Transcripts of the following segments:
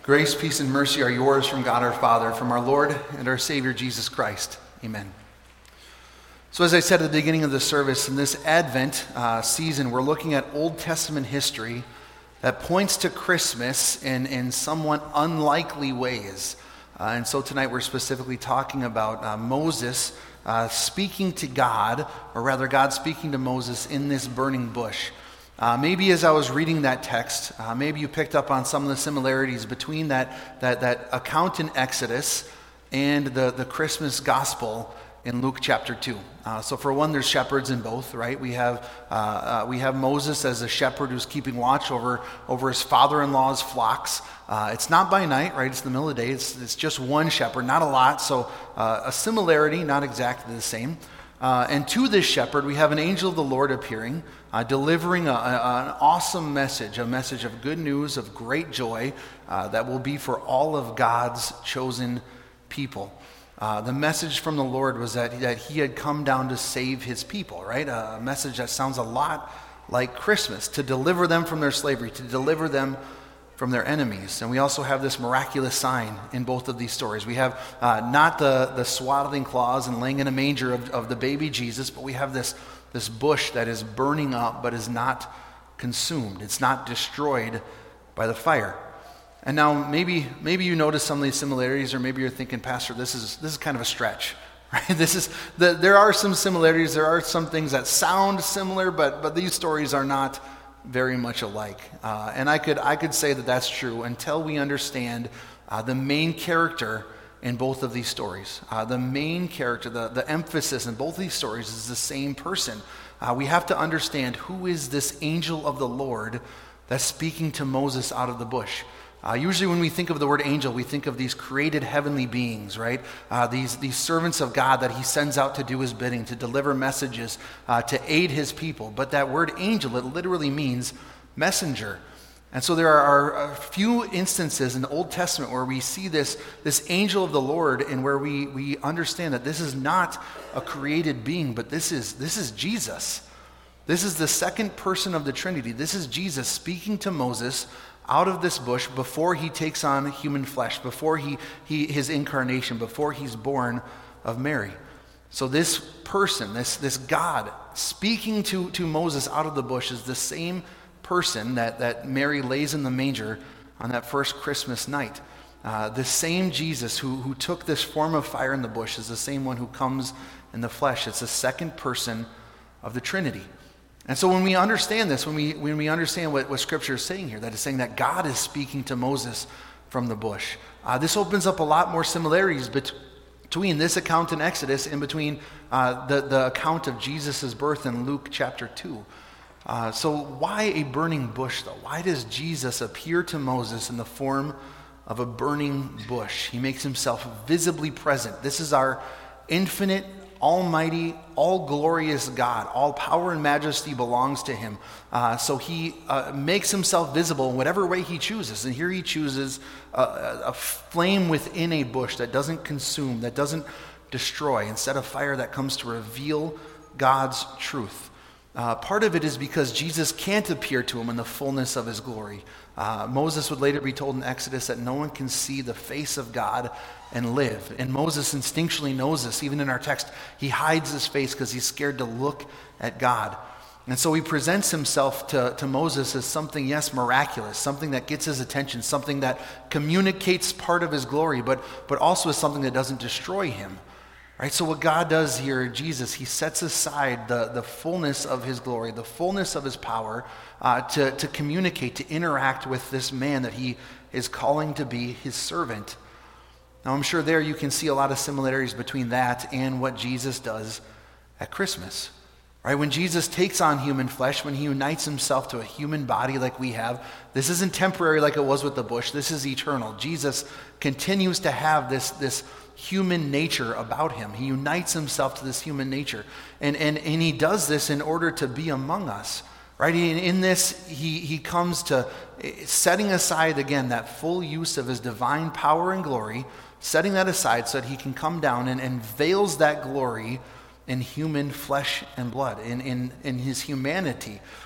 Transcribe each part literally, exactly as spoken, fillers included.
Grace, peace, and mercy are yours from God our Father, from our Lord and our Savior Jesus Christ. Amen. So as I said at the beginning of the service, in this Advent uh, season, we're looking at Old Testament history that points to Christmas in, in somewhat unlikely ways. Uh, and so tonight we're specifically talking about uh, Moses uh, speaking to God, or rather God speaking to Moses in this burning bush. Uh, maybe as I was reading that text, uh, maybe you picked up on some of the similarities between that that, that account in Exodus and the, the Christmas gospel in Luke chapter two. Uh, so for one, there's shepherds in both, right? We have uh, uh, we have Moses as a shepherd who's keeping watch over, over his father-in-law's flocks. Uh, it's not by night, right? It's the middle of the day. It's, it's just one shepherd, not a lot. So uh, a similarity, not exactly the same. Uh, and to this shepherd, we have an angel of the Lord appearing, uh, delivering a, a, an awesome message, a message of good news, of great joy uh, that will be for all of God's chosen people. Uh, the message from the Lord was that, that he had come down to save his people, right? A message that sounds a lot like Christmas, to deliver them from their slavery, to deliver them from their enemies. And we also have this miraculous sign in both of these stories. We have uh, not the, the swaddling claws and laying in a manger of, of the baby Jesus, but we have this, this bush that is burning up but is not consumed. It's not destroyed by the fire. And now maybe maybe you notice some of these similarities, or maybe you're thinking, Pastor, this is this is kind of a stretch. Right? This is the, there are some similarities. There are some things that sound similar, but but these stories are not very much alike. Uh, and I could I could say that that's true until we understand uh, the main character in both of these stories. Uh, the main character, the, the emphasis in both of these stories is the same person. Uh, we have to understand who is this angel of the Lord that's speaking to Moses out of the bush. Uh, usually when we think of the word angel, we think of these created heavenly beings, right? Uh, these, these servants of God that he sends out to do his bidding, to deliver messages, uh, to aid his people. But that word angel, it literally means messenger. And so there are a few instances in the Old Testament where we see this, this angel of the Lord, and where we, we understand that this is not a created being, but this is, this is Jesus. This is the second person of the Trinity. This is Jesus speaking to Moses out of this bush before he takes on human flesh, before he, he his incarnation, before he's born of Mary. So this person, this, this God speaking to, to Moses out of the bush is the same person that, that Mary lays in the manger on that first Christmas night. Uh, the same Jesus who, who took this form of fire in the bush is the same one who comes in the flesh. It's the second person of the Trinity. And so when we understand this, when we when we understand what, what Scripture is saying here, that it's saying that God is speaking to Moses from the bush, uh, this opens up a lot more similarities bet- between this account in Exodus and between uh, the, the account of Jesus' birth in Luke chapter two. Uh, so why a burning bush, though? Why does Jesus appear to Moses in the form of a burning bush? He makes himself visibly present. This is our infinite, almighty, all-glorious God. All power and majesty belongs to him. Uh, so he uh, makes himself visible in whatever way he chooses. And here he chooses a, a flame within a bush that doesn't consume, that doesn't destroy, instead of fire that comes to reveal God's truth. Uh, part of it is because Jesus can't appear to him in the fullness of his glory. Uh, Moses would later be told in Exodus that no one can see the face of God and live. And Moses instinctually knows this. Even in our text, he hides his face because he's scared to look at God. And so he presents himself to, to Moses as something, yes, miraculous, something that gets his attention, something that communicates part of his glory, but, but also as something that doesn't destroy him. Right, so what God does here, Jesus, he sets aside the, the fullness of his glory, the fullness of his power, uh, to, to communicate, to interact with this man that he is calling to be his servant. Now, I'm sure there you can see a lot of similarities between that and what Jesus does at Christmas. Right, when Jesus takes on human flesh, when he unites himself to a human body like we have, this isn't temporary like it was with the bush. This is eternal. Jesus continues to have this, this human nature about him. He unites himself to this human nature. And, and, and he does this in order to be among us. Right? In, in this, he, he comes to setting aside, again, that full use of his divine power and glory, setting that aside so that he can come down and, and veils that glory in human flesh and blood, in, in, in his humanity.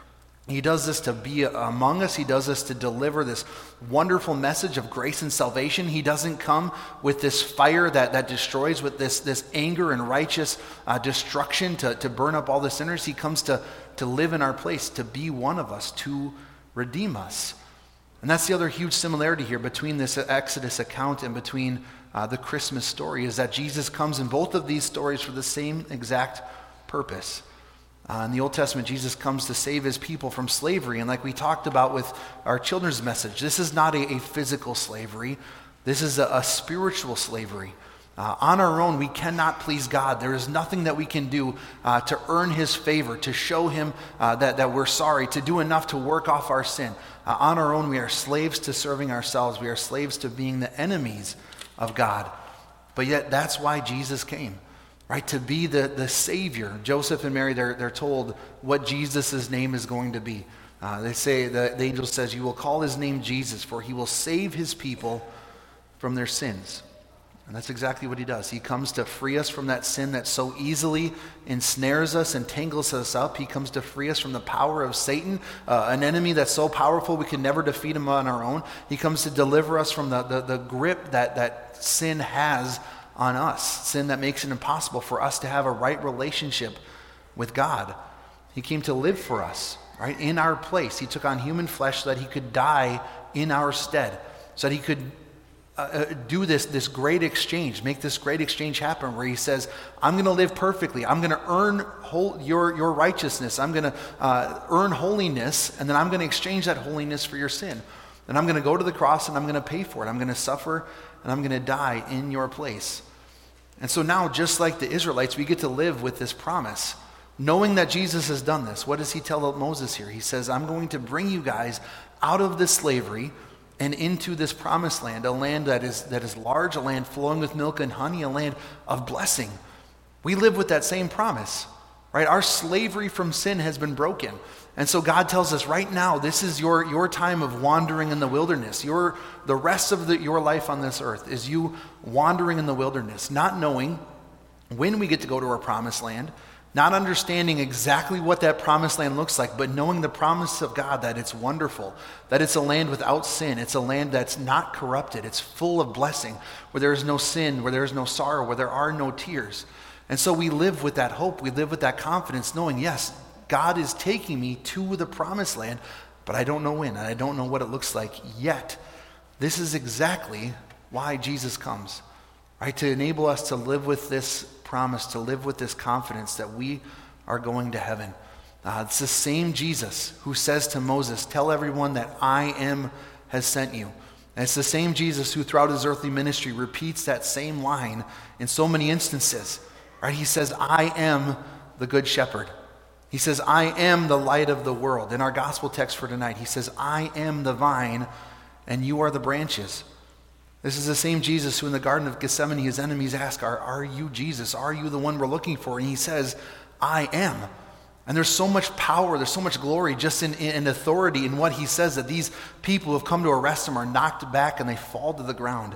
He does this to be among us. He does this to deliver this wonderful message of grace and salvation. He doesn't come with this fire that, that destroys, with this, this anger and righteous uh, destruction to, to burn up all the sinners. He comes to, to live in our place, to be one of us, to redeem us. And that's the other huge similarity here between this Exodus account and between uh, the Christmas story, is that Jesus comes in both of these stories for the same exact purpose. Uh, in the Old Testament, Jesus comes to save his people from slavery. And like we talked about with our children's message, this is not a, a physical slavery. This is a, a spiritual slavery. Uh, on our own, we cannot please God. There is nothing that we can do uh, to earn his favor, to show him uh, that, that we're sorry, to do enough to work off our sin. Uh, on our own, we are slaves to serving ourselves. We are slaves to being the enemies of God. But yet, that's why Jesus came. Right, to be the, the Savior. Joseph and Mary, they're, they're told what Jesus' name is going to be. Uh, they say, the, the angel says, you will call his name Jesus, for he will save his people from their sins. And that's exactly what he does. He comes to free us from that sin that so easily ensnares us and tangles us up. He comes to free us from the power of Satan, uh, an enemy that's so powerful we can never defeat him on our own. He comes to deliver us from the, the, the grip that, that sin has on us, sin that makes it impossible for us to have a right relationship with God. He came to live for us, right, in our place. He took on human flesh so that he could die in our stead, so that he could uh, do this, this great exchange, make this great exchange happen where he says, I'm going to live perfectly. I'm going to earn whole, your, your righteousness. I'm going to uh, earn holiness, and then I'm going to exchange that holiness for your sin. And I'm going to go to the cross and I'm going to pay for it. I'm going to suffer and I'm going to die in your place. And so now, just like the Israelites, we get to live with this promise. Knowing that Jesus has done this, what does he tell Moses here? He says, I'm going to bring you guys out of this slavery and into this promised land, a land that is, that is large, a land flowing with milk and honey, a land of blessing. We live with that same promise, right? Our slavery from sin has been broken. And so God tells us right now, this is your, your time of wandering in the wilderness. Your, the rest of the, your life on this earth is you wandering in the wilderness, not knowing when we get to go to our promised land, not understanding exactly what that promised land looks like, but knowing the promise of God that it's wonderful, that it's a land without sin, it's a land that's not corrupted, it's full of blessing, where there is no sin, where there is no sorrow, where there are no tears. And so we live with that hope, we live with that confidence, knowing, yes, God is taking me to the promised land, but I don't know when, and I don't know what it looks like yet. This is exactly why Jesus comes, right? To enable us to live with this promise, to live with this confidence that we are going to heaven. Uh, it's the same Jesus who says to Moses, tell everyone that I am has sent you. And it's the same Jesus who throughout his earthly ministry repeats that same line in so many instances, right? He says, I am the good shepherd. He says, I am the light of the world. In our gospel text for tonight, he says, I am the vine and you are the branches. This is the same Jesus who in the Garden of Gethsemane, his enemies ask, are, are you Jesus? Are you the one we're looking for? And he says, I am. And there's so much power, there's so much glory just in, in authority in what he says that these people who have come to arrest him are knocked back and they fall to the ground.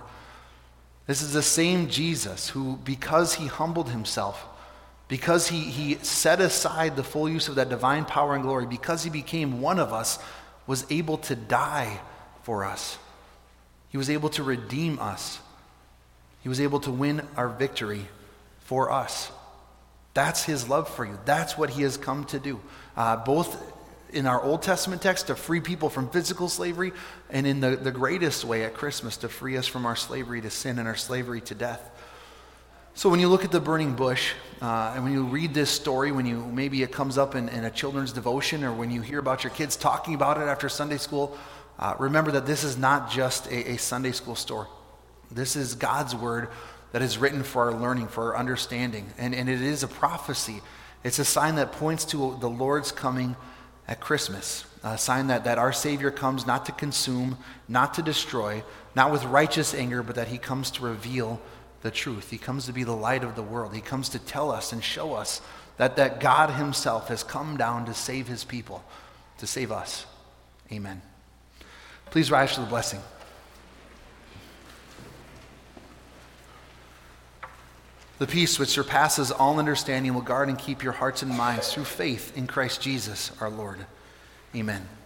This is the same Jesus who, because he humbled himself, because he, he set aside the full use of that divine power and glory, because he became one of us, was able to die for us. He was able to redeem us. He was able to win our victory for us. That's his love for you. That's what he has come to do. Uh, both in our Old Testament text to free people from physical slavery, and in the, the greatest way at Christmas to free us from our slavery to sin and our slavery to death. So when you look at the burning bush, uh, and when you read this story, when you maybe it comes up in, in a children's devotion, or when you hear about your kids talking about it after Sunday school, uh, remember that this is not just a, a Sunday school story. This is God's word that is written for our learning, for our understanding, and, and it is a prophecy. It's a sign that points to the Lord's coming at Christmas, a sign that, that our Savior comes not to consume, not to destroy, not with righteous anger, but that he comes to reveal the truth. He comes to be the light of the world. He comes to tell us and show us that, that God himself has come down to save his people, to save us. Amen. Please rise for the blessing. The peace which surpasses all understanding will guard and keep your hearts and minds through faith in Christ Jesus our Lord. Amen.